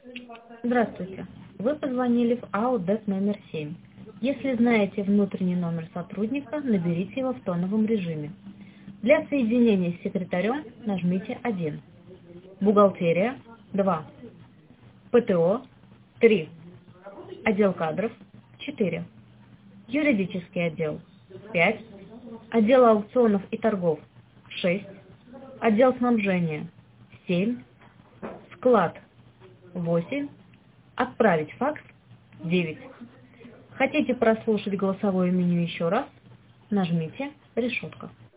Здравствуйте. Вы позвонили в АО ДЭС номер 7. Если знаете внутренний номер сотрудника, наберите его в тоновом режиме. Для соединения с секретарем нажмите 1. Бухгалтерия 2. ПТО 3. Отдел кадров 4. Юридический отдел 5. Отдел аукционов и торгов 6. Отдел снабжения 7. Склад 8. Отправить факс 9. Хотите прослушать голосовое меню еще раз? Нажмите решетка.